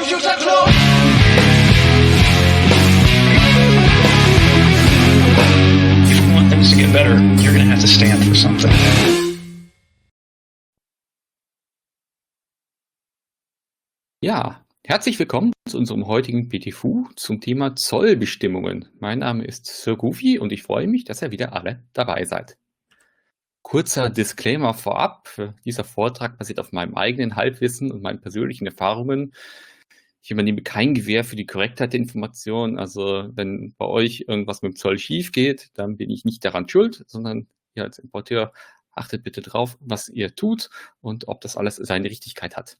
Computer Club. If you want things to get better, you're going to have to stand for something. Ja, herzlich willkommen zu unserem heutigen PTFU zum Thema Zollbestimmungen. Mein Name ist Sir Goofy und ich freue mich, dass ihr wieder alle dabei seid. Kurzer Disclaimer vorab. Dieser Vortrag basiert auf meinem eigenen Halbwissen und meinen persönlichen Erfahrungen. Ich übernehme kein Gewähr für die Korrektheit der Informationen. Also wenn bei euch irgendwas mit dem Zoll schief geht, dann bin ich nicht daran schuld, sondern ihr als Importeur achtet bitte drauf, was ihr tut und ob das alles seine Richtigkeit hat.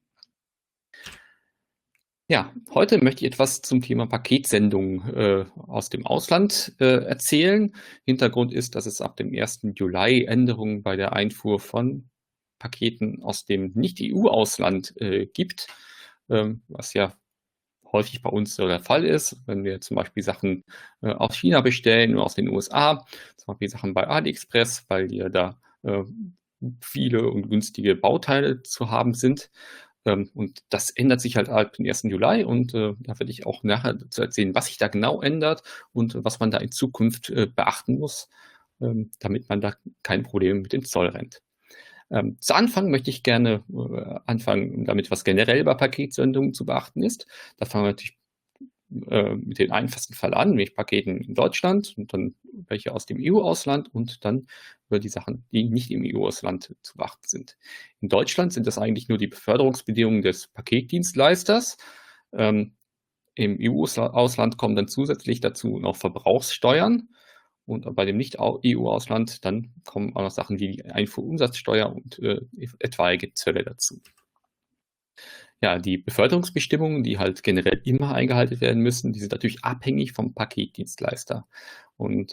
Ja, heute möchte ich etwas zum Thema Paketsendung aus dem Ausland erzählen. Hintergrund ist, dass es ab dem 1. Juli Änderungen bei der Einfuhr von Paketen aus dem Nicht-EU-Ausland gibt, was ja häufig bei uns so der Fall ist, wenn wir zum Beispiel Sachen aus China bestellen oder aus den USA, zum Beispiel Sachen bei AliExpress, weil die da viele und günstige Bauteile zu haben sind. Und das ändert sich halt ab dem 1. Juli und da werde ich auch nachher dazu erzählen, was sich da genau ändert und was man da in Zukunft beachten muss, damit man da keine Probleme mit dem Zoll rennt. Zu Anfang möchte ich gerne anfangen damit, was generell bei Paketsendungen zu beachten ist. Da fangen wir natürlich mit dem einfachsten Fall an, nämlich Paketen in Deutschland und dann welche aus dem EU-Ausland und dann über die Sachen, die nicht im EU-Ausland zu beachten sind. In Deutschland sind das eigentlich nur die Beförderungsbedingungen des Paketdienstleisters. Im EU-Ausland kommen dann zusätzlich dazu noch Verbrauchssteuern und bei dem Nicht-EU-Ausland dann kommen auch noch Sachen wie die Einfuhrumsatzsteuer und etwaige Zölle dazu. Ja, die Beförderungsbestimmungen, die halt generell immer eingehalten werden müssen, die sind natürlich abhängig vom Paketdienstleister. Und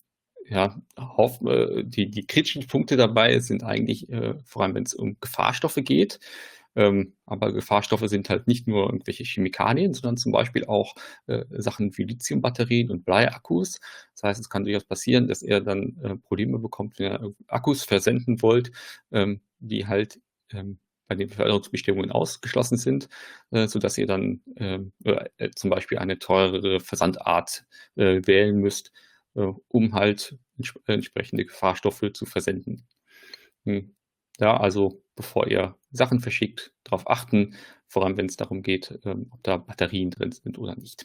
die kritischen Punkte dabei sind eigentlich vor allem, wenn es um Gefahrstoffe geht. Aber Gefahrstoffe sind halt nicht nur irgendwelche Chemikalien, sondern zum Beispiel auch Sachen wie Lithiumbatterien und Bleiakkus. Das heißt, es kann durchaus passieren, dass ihr dann Probleme bekommt, wenn ihr Akkus versenden wollt, die halt bei den Beförderungsbestimmungen ausgeschlossen sind, sodass ihr dann zum Beispiel eine teurere Versandart wählen müsst, um halt entsprechende Gefahrstoffe zu versenden. Ja, also bevor ihr Sachen verschickt, darauf achten, vor allem wenn es darum geht, ob da Batterien drin sind oder nicht.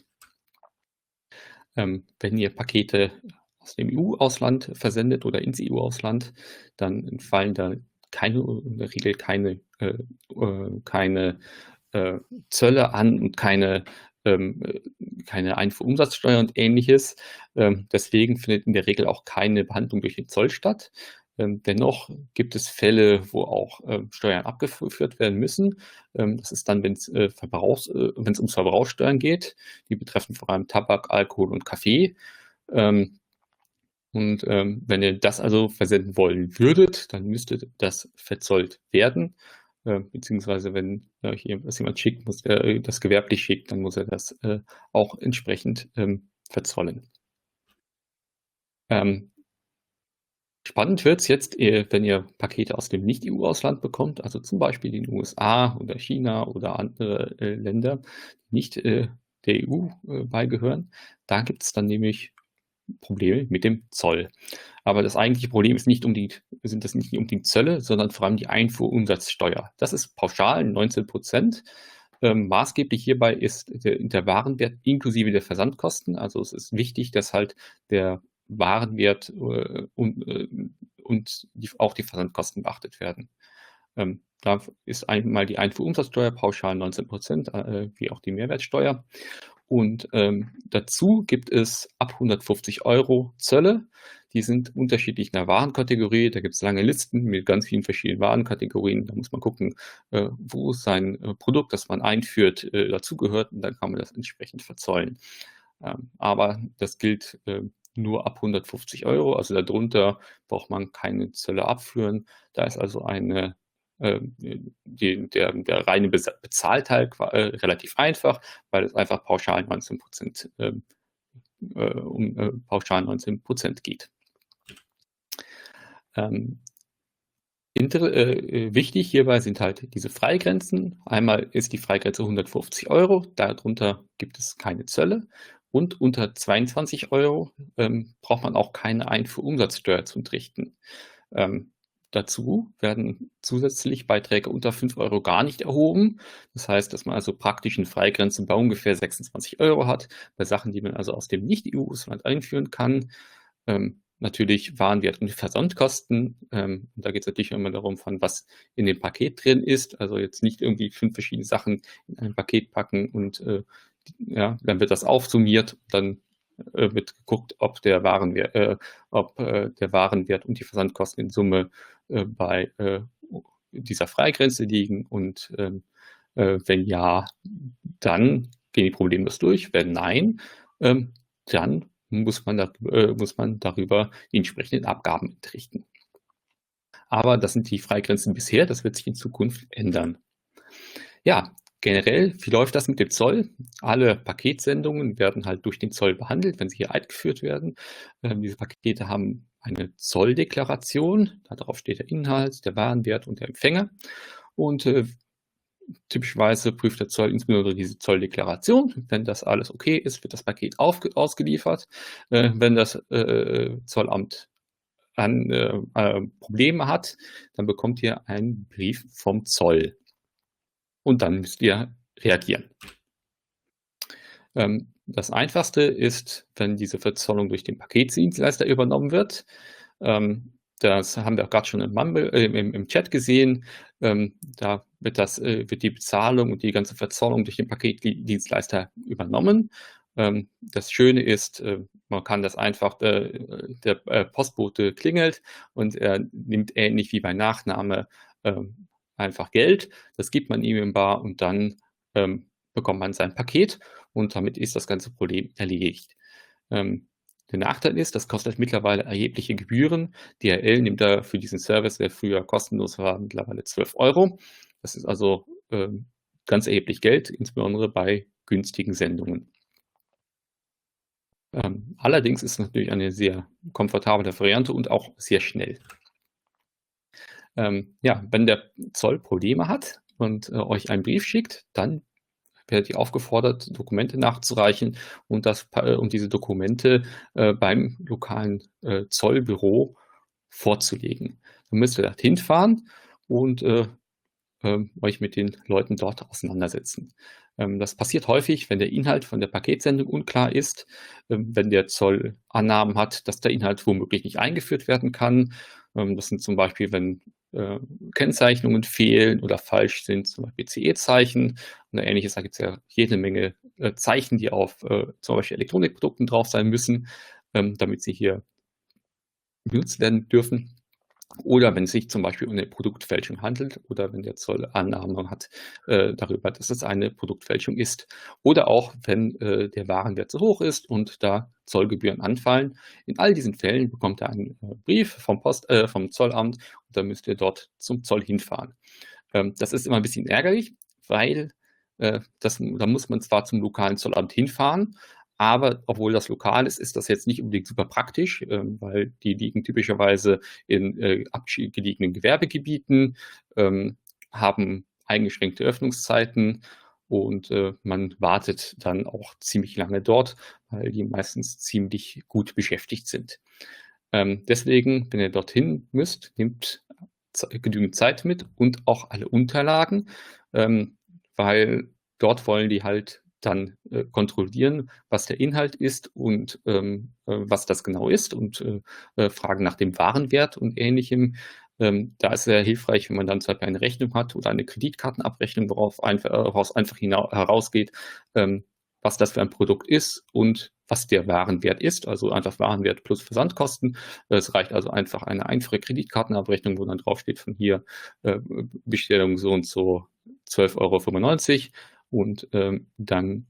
Wenn ihr Pakete aus dem EU-Ausland versendet oder ins EU-Ausland, dann fallen da in der Regel keine Zölle an und keine Einfuhrumsatzsteuer und Ähnliches. Deswegen findet in der Regel auch keine Behandlung durch den Zoll statt. Dennoch gibt es Fälle, wo auch Steuern abgeführt werden müssen. Das ist dann, wenn es ums Verbrauchssteuern geht. Die betreffen vor allem Tabak, Alkohol und Kaffee. Wenn ihr das also versenden wollen würdet, dann müsste das verzollt werden. Beziehungsweise wenn hier was jemand schickt, muss er das gewerblich schickt, dann muss er das auch entsprechend verzollen. Spannend wird es jetzt, wenn ihr Pakete aus dem Nicht-EU-Ausland bekommt, also zum Beispiel den USA oder China oder andere Länder, die nicht der EU beigehören. Da gibt es dann nämlich Probleme mit dem Zoll. Aber das eigentliche Problem sind das nicht unbedingt Zölle, sondern vor allem die Einfuhrumsatzsteuer. Das ist pauschal 19%. Maßgeblich hierbei ist der Warenwert inklusive der Versandkosten. Also es ist wichtig, dass halt der Warenwert und auch die Versandkosten beachtet werden. Da ist einmal die Einfuhrumsatzsteuer pauschal 19%, wie auch die Mehrwertsteuer. Und dazu gibt es ab 150 € Zölle. Die sind unterschiedlich nach Warenkategorie. Da gibt es lange Listen mit ganz vielen verschiedenen Warenkategorien. Da muss man gucken, wo sein Produkt, das man einführt, dazugehört. Und dann kann man das entsprechend verzollen. Aber das gilt nur ab 150 €. Also darunter braucht man keine Zölle abführen. Da ist also der reine Bezahlteil relativ einfach, weil es einfach pauschal 19% pauschal 19% geht. Wichtig hierbei sind halt diese Freigrenzen. Einmal ist die Freigrenze 150 Euro, darunter gibt es keine Zölle und unter 22 Euro braucht man auch keine Einfuhrumsatzsteuer zu entrichten. Dazu werden zusätzlich Beiträge unter 5 Euro gar nicht erhoben. Das heißt, dass man also praktisch eine Freigrenze bei ungefähr 26 Euro hat, bei Sachen, die man also aus dem Nicht-EU-Ausland einführen kann. Natürlich Warenwert und Versandkosten. Und da geht es natürlich immer darum, von was in dem Paket drin ist. Also jetzt nicht irgendwie 5 verschiedene Sachen in ein Paket packen und ja, dann wird das aufsummiert. Dann wird geguckt, ob der Warenwert und die Versandkosten in Summe bei dieser Freigrenze liegen. Und wenn ja, dann gehen die problemlos durch. Wenn nein, dann muss man darüber die entsprechenden Abgaben entrichten. Aber das sind die Freigrenzen bisher, das wird sich in Zukunft ändern. Ja, generell, wie läuft das mit dem Zoll? Alle Paketsendungen werden halt durch den Zoll behandelt, wenn sie hier eingeführt werden. Diese Pakete haben eine Zolldeklaration, darauf steht der Inhalt, der Warenwert und der Empfänger. Und typischerweise prüft der Zoll insbesondere diese Zolldeklaration. Wenn das alles okay ist, wird das Paket ausgeliefert. Wenn das Zollamt Probleme hat, dann bekommt ihr einen Brief vom Zoll. Und dann müsst ihr reagieren. Das Einfachste ist, wenn diese Verzollung durch den Paketdienstleister übernommen wird. Das haben wir auch gerade schon im Chat gesehen. Da wird die Bezahlung und die ganze Verzollung durch den Paketdienstleister übernommen. Das Schöne ist, man kann das einfach, der Postbote klingelt und er nimmt ähnlich wie bei Nachname einfach Geld. Das gibt man ihm im Bar und dann bekommt man sein Paket und damit ist das ganze Problem erledigt. Der Nachteil ist, das kostet mittlerweile erhebliche Gebühren. DHL nimmt da für diesen Service, der früher kostenlos war, mittlerweile 12 Euro. Das ist also ganz erheblich Geld, insbesondere bei günstigen Sendungen. Allerdings ist es natürlich eine sehr komfortable Variante und auch sehr schnell. Ja, wenn der Zoll Probleme hat und euch einen Brief schickt, dann werdet ihr aufgefordert, Dokumente nachzureichen und diese Dokumente beim lokalen Zollbüro vorzulegen. Dann müsst ihr dorthin fahren und euch mit den Leuten dort auseinandersetzen. Das passiert häufig, wenn der Inhalt von der Paketsendung unklar ist, wenn der Zoll Annahmen hat, dass der Inhalt womöglich nicht eingeführt werden kann. Das sind zum Beispiel, wenn Kennzeichnungen fehlen oder falsch sind, zum Beispiel CE-Zeichen oder ähnliches. Da gibt es ja jede Menge Zeichen, die auf zum Beispiel Elektronikprodukten drauf sein müssen, damit sie hier benutzt werden dürfen. Oder wenn es sich zum Beispiel um eine Produktfälschung handelt oder wenn der Zoll Annahmen hat darüber, dass es eine Produktfälschung ist. Oder auch, wenn der Warenwert zu hoch ist und da Zollgebühren anfallen. In all diesen Fällen bekommt ihr einen Brief vom Zollamt und dann müsst ihr dort zum Zoll hinfahren. Das ist immer ein bisschen ärgerlich, weil da muss man zwar zum lokalen Zollamt hinfahren, aber obwohl das lokal ist, ist das jetzt nicht unbedingt super praktisch, weil die liegen typischerweise in abgelegenen Gewerbegebieten, haben eingeschränkte Öffnungszeiten und man wartet dann auch ziemlich lange dort, weil die meistens ziemlich gut beschäftigt sind. Deswegen, wenn ihr dorthin müsst, nehmt genügend Zeit mit und auch alle Unterlagen, weil dort wollen die halt dann kontrollieren, was der Inhalt ist und was das genau ist und fragen nach dem Warenwert und Ähnlichem. Da ist es sehr hilfreich, wenn man dann zum Beispiel eine Rechnung hat oder eine Kreditkartenabrechnung, woraus einfach herausgeht, was das für ein Produkt ist und was der Warenwert ist, also einfach Warenwert plus Versandkosten. Es reicht also einfach eine einfache Kreditkartenabrechnung, wo dann draufsteht von hier Bestellung so und so 12,95 Euro. Und dann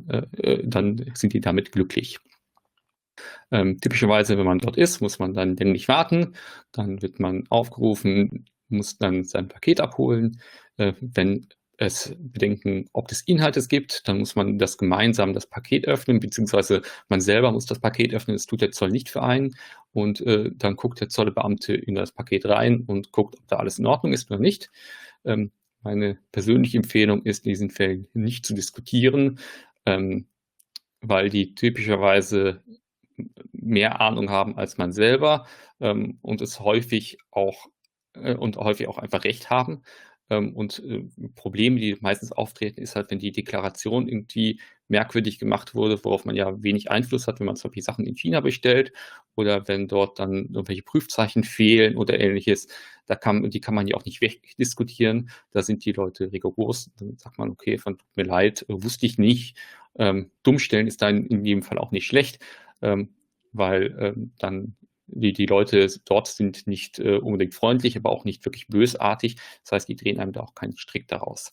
sind die damit glücklich. Typischerweise, wenn man dort ist, muss man dann länglich warten. Dann wird man aufgerufen, muss dann sein Paket abholen. Wenn es Bedenken ob des Inhaltes gibt. Dann muss man das gemeinsam das Paket öffnen, beziehungsweise man selber muss das Paket öffnen. Das tut der Zoll nicht für einen. Und dann guckt der Zollbeamte in das Paket rein und guckt, ob da alles in Ordnung ist oder nicht. Meine persönliche Empfehlung ist, in diesen Fällen nicht zu diskutieren, weil die typischerweise mehr Ahnung haben als man selber, und es häufig auch einfach recht haben. Probleme, die meistens auftreten, ist halt, wenn die Deklaration irgendwie merkwürdig gemacht wurde, worauf man ja wenig Einfluss hat, wenn man zum Beispiel Sachen in China bestellt oder wenn dort dann irgendwelche Prüfzeichen fehlen oder Ähnliches. Die kann man ja auch nicht wegdiskutieren. Da sind die Leute rigoros. Dann sagt man: „Okay, tut mir leid, wusste ich nicht." Dummstellen ist dann in jedem Fall auch nicht schlecht, weil dann die Leute dort sind nicht unbedingt freundlich, aber auch nicht wirklich bösartig. Das heißt, die drehen einem da auch keinen Strick daraus.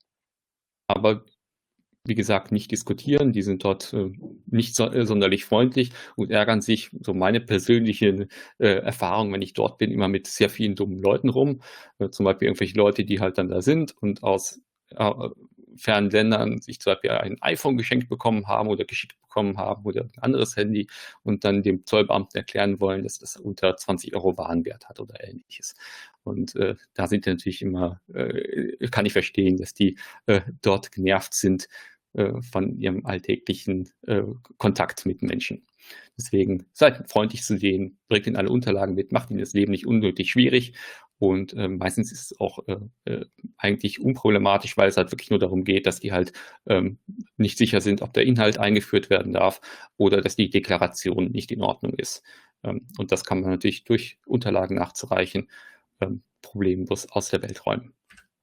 Aber wie gesagt, nicht diskutieren. Die sind dort nicht sonderlich freundlich und ärgern sich, so meine persönliche Erfahrung, wenn ich dort bin, immer mit sehr vielen dummen Leuten rum. Zum Beispiel irgendwelche Leute, die halt dann da sind und aus fernen Ländern sich zum Beispiel ein iPhone geschenkt bekommen haben oder geschickt bekommen haben oder ein anderes Handy und dann dem Zollbeamten erklären wollen, dass das unter 20 Euro Warenwert hat oder Ähnliches. Und da sind die natürlich immer, kann ich verstehen, dass die dort genervt sind von ihrem alltäglichen Kontakt mit Menschen. Deswegen seid freundlich zu denen, bringt ihnen alle Unterlagen mit, macht ihnen das Leben nicht unnötig schwierig. Und meistens ist es auch eigentlich unproblematisch, weil es halt wirklich nur darum geht, dass die halt nicht sicher sind, ob der Inhalt eingeführt werden darf oder dass die Deklaration nicht in Ordnung ist. Und das kann man natürlich durch Unterlagen nachzureichen problemlos aus der Welt räumen.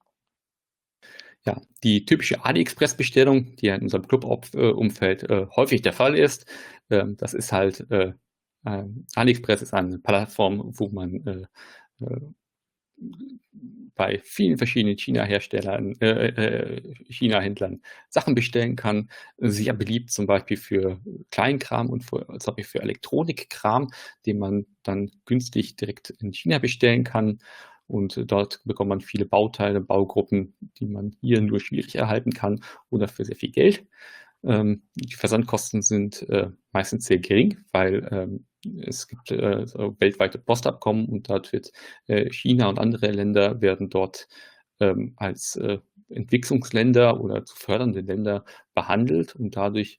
Ja, die typische AliExpress-Bestellung, die ja in unserem Club-Umfeld häufig der Fall ist, das ist halt AliExpress ist eine Plattform, wo man bei vielen verschiedenen China-Herstellern, China-Händlern Sachen bestellen kann. Sehr beliebt zum Beispiel für Kleinkram und zum Beispiel für Elektronikkram, den man dann günstig direkt in China bestellen kann. Und dort bekommt man viele Bauteile, Baugruppen, die man hier nur schwierig erhalten kann oder für sehr viel Geld. Die Versandkosten sind meistens sehr gering, weil es gibt so weltweite Postabkommen und dort wird China und andere Länder werden dort als Entwicklungsländer oder zu fördernde Länder behandelt und dadurch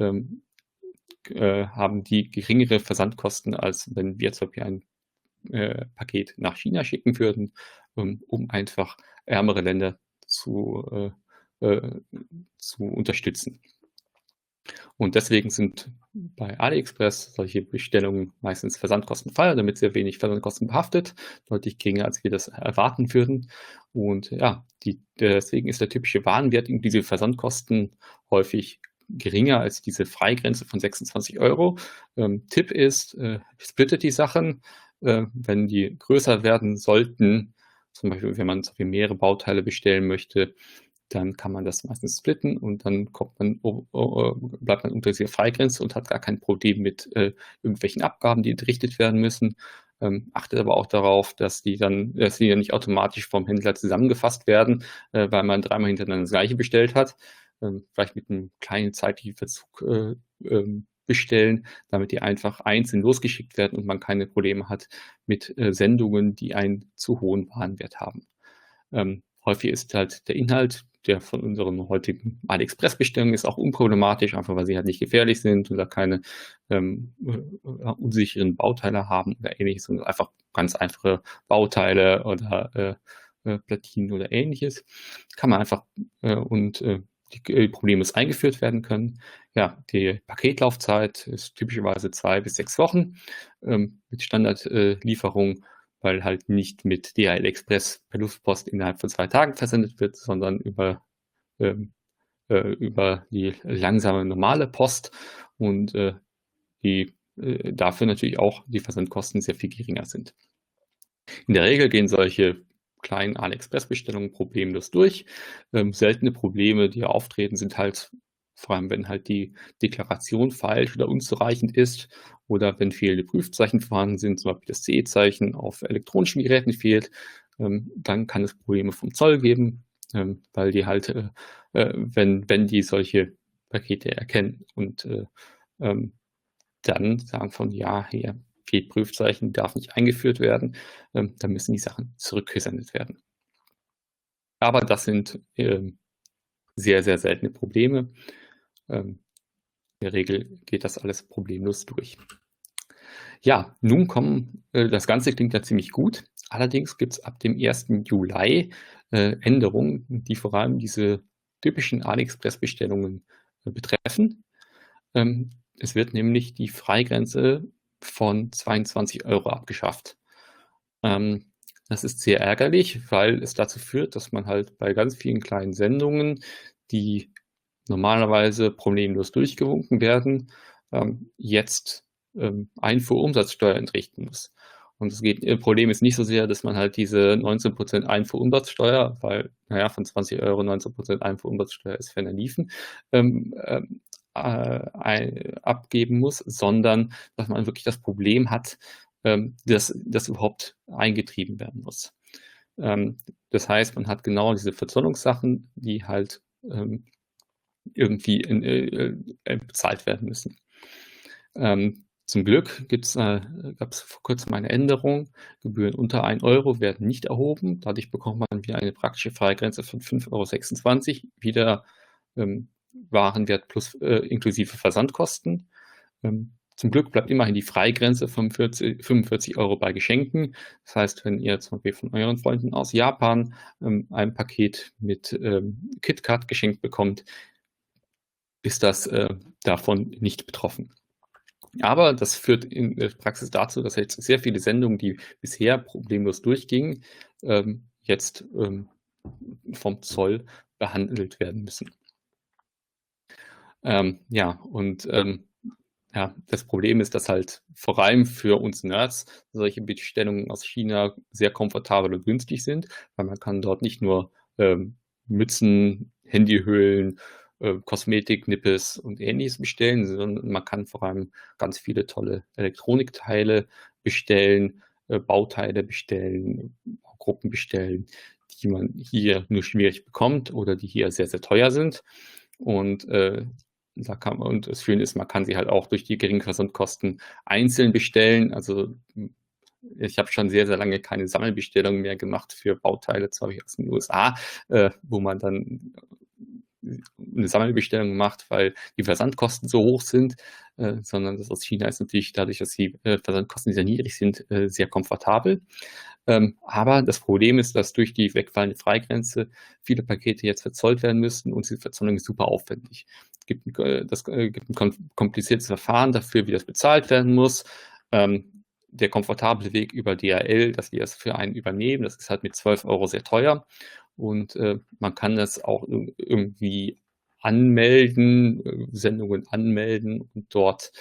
haben die geringere Versandkosten, als wenn wir zum Beispiel ein Paket nach China schicken würden, um einfach ärmere Länder zu unterstützen. Und deswegen sind bei AliExpress solche Bestellungen meistens versandkostenfrei, damit sehr wenig Versandkosten behaftet, deutlich geringer, als wir das erwarten würden. Und ja, deswegen ist der typische Warenwert in diese Versandkosten häufig geringer als diese Freigrenze von 26 Euro. Tipp ist, splittet die Sachen, wenn die größer werden sollten, zum Beispiel wenn man mehrere Bauteile bestellen möchte, dann kann man das meistens splitten und dann bleibt man unter dieser Freigrenze und hat gar kein Problem mit irgendwelchen Abgaben, die entrichtet werden müssen. Achtet aber auch darauf, dass die nicht automatisch vom Händler zusammengefasst werden, weil man dreimal hintereinander das Gleiche bestellt hat. Vielleicht mit einem kleinen zeitlichen Verzug bestellen, damit die einfach einzeln losgeschickt werden und man keine Probleme hat mit Sendungen, die einen zu hohen Warenwert haben. Häufig ist halt der Inhalt, der von unseren heutigen AliExpress-Bestellungen ist, auch unproblematisch, einfach weil sie halt nicht gefährlich sind oder keine unsicheren Bauteile haben oder Ähnliches, sondern einfach ganz einfache Bauteile oder Platinen oder Ähnliches. Kann man einfach die Probleme eingeführt werden können. Ja, die Paketlaufzeit ist typischerweise 2 bis 6 Wochen mit Standardlieferung, weil halt nicht mit DHL Express per Luftpost innerhalb von 2 Tagen versendet wird, sondern über die langsame normale Post und dafür natürlich auch die Versandkosten sehr viel geringer sind. In der Regel gehen solche kleinen AliExpress-Bestellungen problemlos durch. Seltene Probleme, die auftreten, sind halt vor allem, wenn halt die Deklaration falsch oder unzureichend ist oder wenn fehlende Prüfzeichen vorhanden sind, zum Beispiel das CE-Zeichen auf elektronischen Geräten fehlt, dann kann es Probleme vom Zoll geben. weil die halt, wenn die solche Pakete erkennen und dann sagen von ja, hier fehlt Prüfzeichen, darf nicht eingeführt werden, dann müssen die Sachen zurückgesendet werden. Aber das sind sehr, sehr seltene Probleme. In der Regel geht das alles problemlos durch. Ja, nun kommen, das Ganze klingt ja ziemlich gut. Allerdings gibt es ab dem 1. Juli Änderungen, die vor allem diese typischen AliExpress-Bestellungen betreffen. Es wird nämlich die Freigrenze von 22 € abgeschafft. Das ist sehr ärgerlich, weil es dazu führt, dass man halt bei ganz vielen kleinen Sendungen, die normalerweise problemlos durchgewunken werden, jetzt Einfuhrumsatzsteuer entrichten muss. Und das Problem ist nicht so sehr, dass man halt diese 19% Einfuhrumsatzsteuer, weil, naja, von 20 € 19% Einfuhrumsatzsteuer ist ferner liefen, abgeben muss, sondern dass man wirklich das Problem hat, dass das überhaupt eingetrieben werden muss. Das heißt, man hat genau diese Verzollungssachen, die halt irgendwie bezahlt werden müssen. Zum Glück gab es vor kurzem eine Änderung. Gebühren unter 1 € werden nicht erhoben. Dadurch bekommt man wieder eine praktische Freigrenze von 5,26 €, wieder Warenwert plus inklusive Versandkosten. Zum Glück bleibt immerhin die Freigrenze von 45 € bei Geschenken. Das heißt, wenn ihr zum Beispiel von euren Freunden aus Japan ein Paket mit KitKat geschenkt bekommt, ist das davon nicht betroffen. Aber das führt in der Praxis dazu, dass jetzt sehr viele Sendungen, die bisher problemlos durchgingen, jetzt vom Zoll behandelt werden müssen. Ja, das Problem ist, dass halt vor allem für uns Nerds solche Bestellungen aus China sehr komfortabel und günstig sind, weil man kann dort nicht nur Mützen, Handyhüllen, Kosmetik, Nippes und Ähnliches bestellen, sondern man kann vor allem ganz viele tolle Elektronikteile bestellen, Bauteile bestellen, Gruppen bestellen, die man hier nur schwierig bekommt oder die hier sehr, sehr teuer sind. Und das Schöne ist, man kann sie halt auch durch die geringen Versandkosten einzeln bestellen. Also ich habe schon sehr, sehr lange keine Sammelbestellungen mehr gemacht für Bauteile, zwar habe ich aus den USA, wo man dann eine Sammelbestellung macht, weil die Versandkosten so hoch sind, sondern das aus China ist natürlich dadurch, dass die Versandkosten sehr niedrig sind, sehr komfortabel. Aber das Problem ist, dass durch die wegfallende Freigrenze viele Pakete jetzt verzollt werden müssten und die Verzollung ist super aufwendig. Es gibt ein kompliziertes Verfahren dafür, wie das bezahlt werden muss. Der komfortable Weg über DHL, dass die das für einen übernehmen, das ist halt mit 12 € sehr teuer. Und man kann das auch irgendwie anmelden, Sendungen anmelden und dort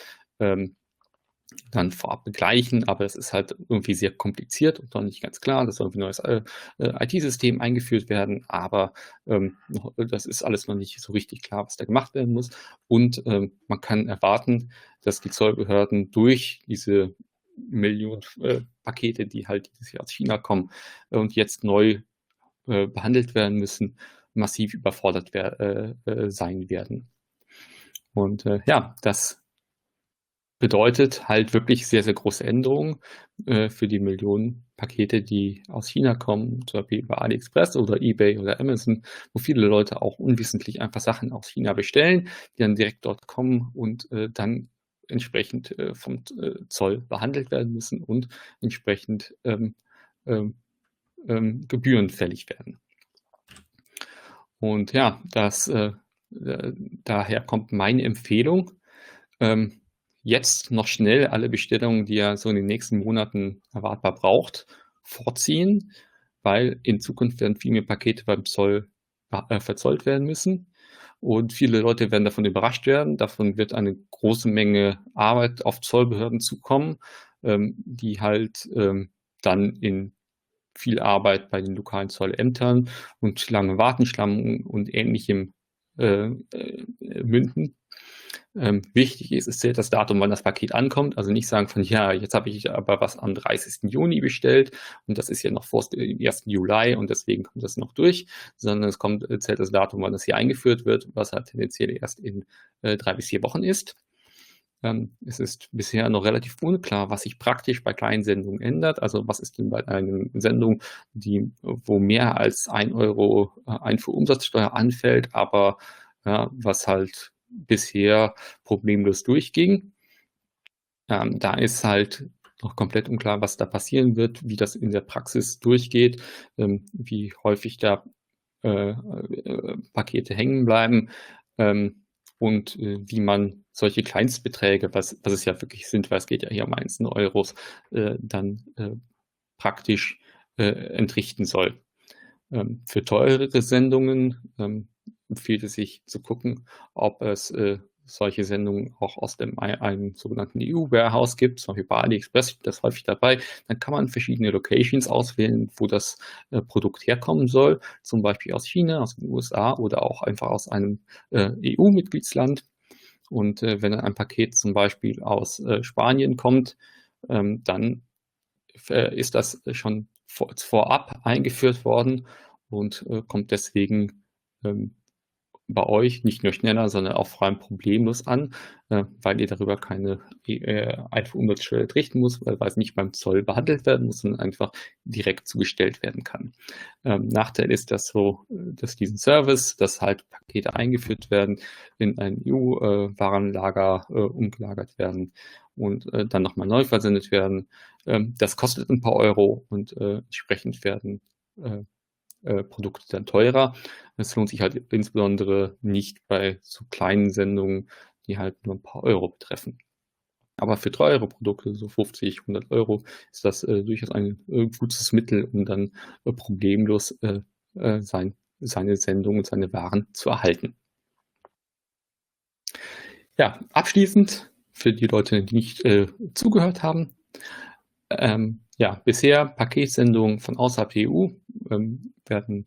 dann vorab begleichen, aber es ist halt irgendwie sehr kompliziert und noch nicht ganz klar. Da soll irgendwie ein neues IT-System eingeführt werden, aber das ist alles noch nicht so richtig klar, was da gemacht werden muss. Und man kann erwarten, dass die Zollbehörden durch diese Millionen Pakete, die halt dieses Jahr aus China kommen und jetzt neu behandelt werden müssen, massiv überfordert sein werden. Und ja, das bedeutet halt wirklich sehr, sehr große Änderungen für die Millionen Pakete, die aus China kommen, zum Beispiel über AliExpress oder eBay oder Amazon, wo viele Leute auch unwissentlich einfach Sachen aus China bestellen, die dann direkt dort kommen und dann entsprechend vom Zoll behandelt werden müssen und entsprechend Gebühren fällig werden. Und ja, daher kommt meine Empfehlung, jetzt noch schnell alle Bestellungen, die ihr so in den nächsten Monaten erwartbar braucht, vorziehen, weil in Zukunft werden viel mehr Pakete beim Zoll verzollt werden müssen. Und viele Leute werden davon überrascht werden. Davon wird eine große Menge Arbeit auf Zollbehörden zukommen, die halt dann in viel Arbeit bei den lokalen Zollämtern und lange Warteschlangen und Ähnlichem münden. Wichtig ist, es zählt das Datum, wann das Paket ankommt. Also nicht sagen von, ja, jetzt habe ich aber was am 30. Juni bestellt und das ist ja noch vor dem 1. Juli und deswegen kommt das noch durch, sondern zählt das Datum, wann das hier eingeführt wird, was halt tendenziell erst in 3 bis 4 Wochen ist. Es ist bisher noch relativ unklar, was sich praktisch bei kleinen Sendungen ändert. Also was ist denn bei einer Sendung, wo mehr als 1 Euro Einfuhrumsatzsteuer anfällt, aber ja, was halt bisher problemlos durchging. Da ist halt noch komplett unklar, was da passieren wird, wie das in der Praxis durchgeht, wie häufig da Pakete hängen bleiben und wie man solche Kleinstbeträge, was es ja wirklich sind, weil es geht ja hier um einzelne Euros, dann praktisch entrichten soll. Für teurere Sendungen empfiehlt es sich zu gucken, ob es solche Sendungen auch aus einem sogenannten EU-Warehouse gibt, zum Beispiel bei AliExpress, das ist häufig dabei. Dann kann man verschiedene Locations auswählen, wo das Produkt herkommen soll, zum Beispiel aus China, aus den USA oder auch einfach aus einem EU-Mitgliedsland. Und wenn ein Paket zum Beispiel aus Spanien kommt, dann ist das schon vorab eingeführt worden und kommt deswegen bei euch nicht nur schneller, sondern auch vor allem problemlos an, weil ihr darüber keine Einfuhrumsatzsteuer entrichten muss, weil es nicht beim Zoll behandelt werden muss, sondern einfach direkt zugestellt werden kann. Nachteil ist das so, dass diesen Service, dass halt Pakete eingeführt werden, in ein EU-Warenlager umgelagert werden und dann nochmal neu versendet werden. Das kostet ein paar Euro und entsprechend werden Produkte dann teurer. Es lohnt sich halt insbesondere nicht bei so kleinen Sendungen, die halt nur ein paar Euro betreffen. Aber für teure Produkte, so 50, 100 Euro, ist das durchaus ein gutes Mittel, um dann problemlos seine Sendung und seine Waren zu erhalten. Ja, abschließend für die Leute, die nicht zugehört haben. Ja, bisher Paketsendungen von außerhalb der EU werden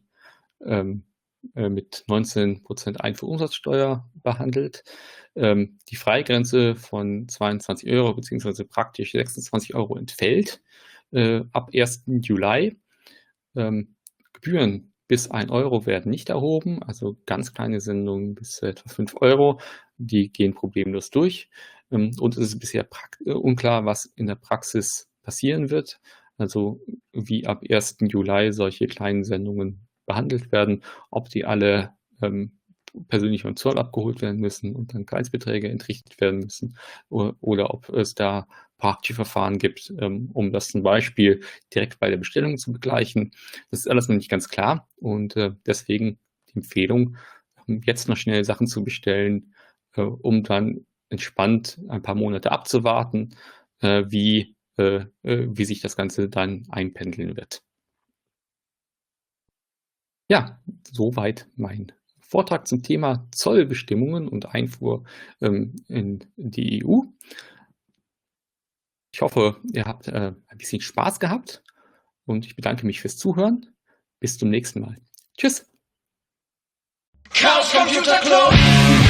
mit 19% Einfuhrumsatzsteuer behandelt. Die Freigrenze von 22 Euro bzw. praktisch 26 Euro entfällt ab 1. Juli. Gebühren bis 1 Euro werden nicht erhoben, also ganz kleine Sendungen bis etwa 5 Euro, die gehen problemlos durch. Und es ist bisher unklar, was in der Praxis passieren wird, also wie ab 1. Juli solche kleinen Sendungen behandelt werden, ob die alle persönlich beim Zoll abgeholt werden müssen und dann Kleinstbeträge entrichtet werden müssen oder ob es da praktische Verfahren gibt, um das zum Beispiel direkt bei der Bestellung zu begleichen. Das ist alles noch nicht ganz klar und deswegen die Empfehlung, jetzt noch schnell Sachen zu bestellen, um dann entspannt ein paar Monate abzuwarten, wie sich das Ganze dann einpendeln wird. Ja, soweit mein Vortrag zum Thema Zollbestimmungen und Einfuhr in die EU. Ich hoffe, ihr habt ein bisschen Spaß gehabt und ich bedanke mich fürs Zuhören. Bis zum nächsten Mal. Tschüss! Chaos Computer Club!